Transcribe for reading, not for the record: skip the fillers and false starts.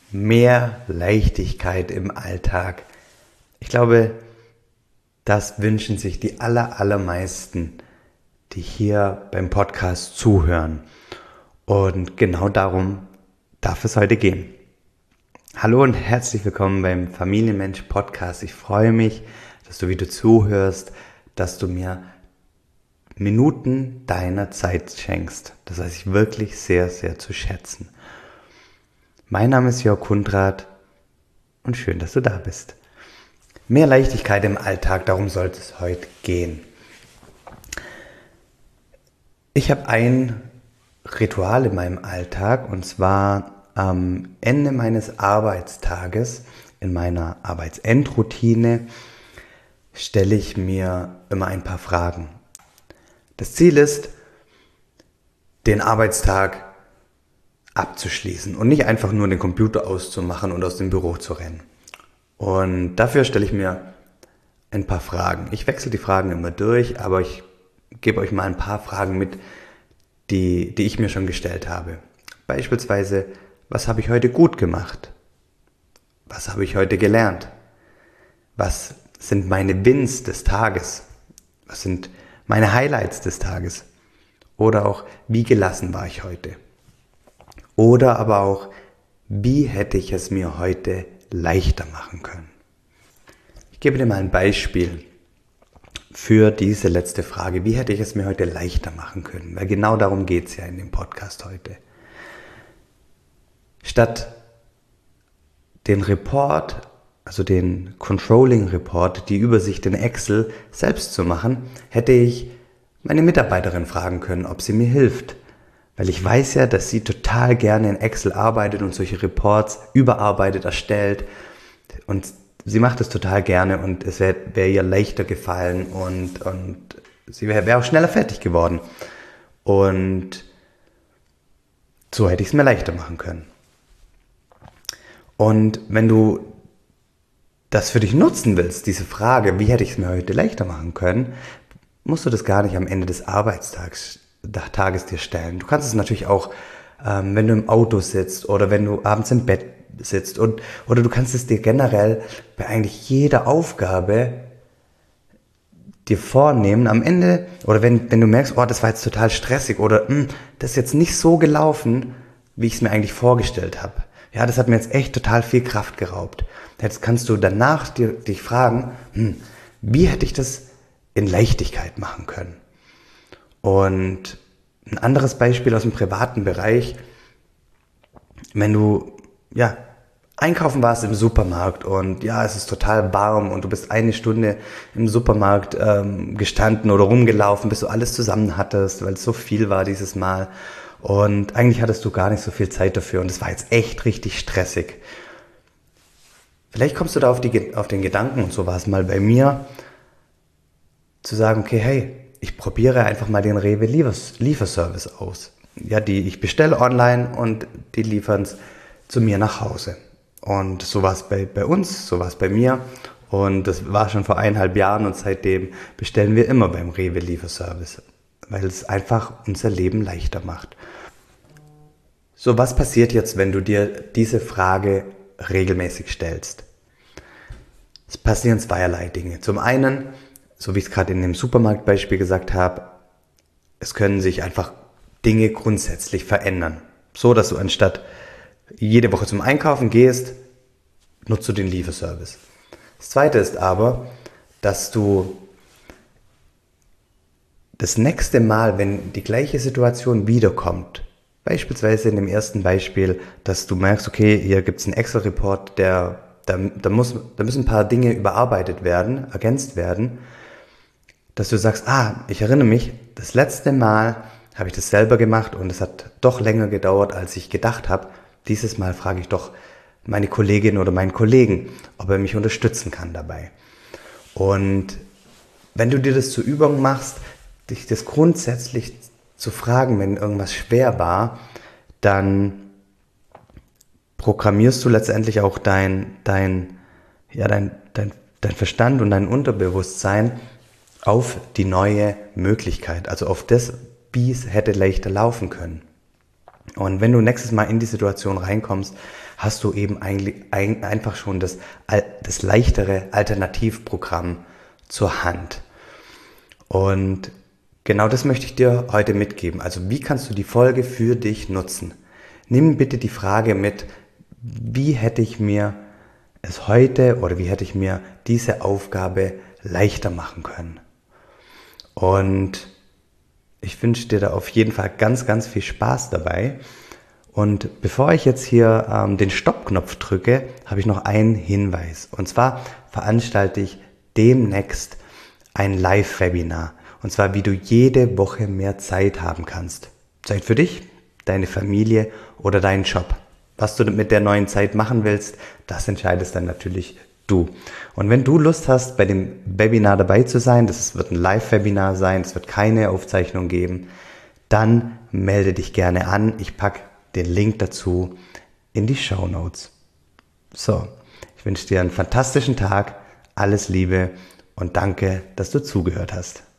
Mehr Leichtigkeit im Alltag. Ich glaube, das wünschen sich die allermeisten, die hier beim Podcast zuhören. Und genau darum darf es heute gehen. Hallo und herzlich willkommen beim Familienmensch Podcast. Ich freue mich, dass du wieder zuhörst, dass du mir Minuten deiner Zeit schenkst. Das weiß ich wirklich sehr, sehr zu schätzen. Mein Name ist Jörg Kundrat und schön, dass du da bist. Mehr Leichtigkeit im Alltag, darum sollte es heute gehen. Ich habe ein Ritual in meinem Alltag und zwar am Ende meines Arbeitstages, in meiner Arbeitsendroutine, stelle ich mir immer ein paar Fragen. Das Ziel ist, den Arbeitstag abzuschließen und nicht einfach nur den Computer auszumachen und aus dem Büro zu rennen. Und dafür stelle ich mir ein paar Fragen. Ich wechsle die Fragen immer durch, aber ich gebe euch mal ein paar Fragen mit, die ich mir schon gestellt habe. Beispielsweise, was habe ich heute gut gemacht? Was habe ich heute gelernt? Was sind meine Wins des Tages? Was sind meine Highlights des Tages? Oder auch, wie gelassen war ich heute? Oder aber auch, wie hätte ich es mir heute leichter machen können? Ich gebe dir mal ein Beispiel für diese letzte Frage. Wie hätte ich es mir heute leichter machen können? Weil genau darum geht es ja in dem Podcast heute. Statt den Report, also den Controlling Report, die Übersicht in Excel selbst zu machen, hätte ich meine Mitarbeiterin fragen können, ob sie mir hilft. Weil ich weiß ja, dass sie total gerne in Excel arbeitet und solche Reports überarbeitet, erstellt. Und sie macht es total gerne und es wäre ihr leichter gefallen und sie wäre auch schneller fertig geworden. Und so hätte ich es mir leichter machen können. Und wenn du das für dich nutzen willst, diese Frage, wie hätte ich es mir heute leichter machen können, musst du das gar nicht am Ende des Arbeitstages dir stellen. Du kannst es natürlich auch, wenn du im Auto sitzt oder wenn du abends im Bett sitzt oder du kannst es dir generell bei eigentlich jeder Aufgabe dir vornehmen am Ende oder wenn du merkst, oh, das war jetzt total stressig oder das ist jetzt nicht so gelaufen, wie ich es mir eigentlich vorgestellt habe. Ja, das hat mir jetzt echt total viel Kraft geraubt. Jetzt kannst du danach dich fragen, wie hätte ich das in Leichtigkeit machen können? Und ein anderes Beispiel aus dem privaten Bereich, wenn du einkaufen warst im Supermarkt und es ist total warm und du bist eine Stunde im Supermarkt gestanden oder rumgelaufen, bis du alles zusammen hattest, weil es so viel war dieses Mal und eigentlich hattest du gar nicht so viel Zeit dafür und es war jetzt echt richtig stressig. Vielleicht kommst du da auf den Gedanken, und so war es mal bei mir, zu sagen, okay, hey, ich probiere einfach mal den Rewe Lieferservice aus. Ja, ich bestelle online und die liefern es zu mir nach Hause. Und so war es bei uns, so war es bei mir. Und das war schon vor 1,5 Jahren und seitdem bestellen wir immer beim Rewe Lieferservice, weil es einfach unser Leben leichter macht. So, was passiert jetzt, wenn du dir diese Frage regelmäßig stellst? Es passieren zweierlei Dinge. Zum einen, so wie ich es gerade in dem Supermarktbeispiel gesagt habe, es können sich einfach Dinge grundsätzlich verändern. So, dass du anstatt jede Woche zum Einkaufen gehst, nutzt du den Lieferservice. Das zweite ist aber, dass du das nächste Mal, wenn die gleiche Situation wiederkommt, beispielsweise in dem ersten Beispiel, dass du merkst, okay, hier gibt es einen Excel-Report, da müssen ein paar Dinge überarbeitet werden, ergänzt werden, dass du sagst, ich erinnere mich, das letzte Mal habe ich das selber gemacht und es hat doch länger gedauert, als ich gedacht habe. Dieses Mal frage ich doch meine Kollegin oder meinen Kollegen, ob er mich unterstützen kann dabei. Und wenn du dir das zur Übung machst, dich das grundsätzlich zu fragen, wenn irgendwas schwer war, dann programmierst du letztendlich auch dein Verstand und dein Unterbewusstsein auf die neue Möglichkeit, also auf das, wie es hätte leichter laufen können. Und wenn du nächstes Mal in die Situation reinkommst, hast du eben einfach schon das leichtere Alternativprogramm zur Hand. Und genau das möchte ich dir heute mitgeben. Also wie kannst du die Folge für dich nutzen? Nimm bitte die Frage mit, wie hätte ich mir es heute oder wie hätte ich mir diese Aufgabe leichter machen können? Und ich wünsche dir da auf jeden Fall ganz, ganz viel Spaß dabei. Und bevor ich jetzt hier den Stoppknopf drücke, habe ich noch einen Hinweis. Und zwar veranstalte ich demnächst ein Live-Webinar. Und zwar, wie du jede Woche mehr Zeit haben kannst. Zeit für dich, deine Familie oder deinen Job. Was du mit der neuen Zeit machen willst, das entscheidest dann natürlich du. Und wenn du Lust hast, bei dem Webinar dabei zu sein, das wird ein Live-Webinar sein, es wird keine Aufzeichnung geben, dann melde dich gerne an. Ich packe den Link dazu in die Shownotes. So, ich wünsche dir einen fantastischen Tag, alles Liebe und danke, dass du zugehört hast.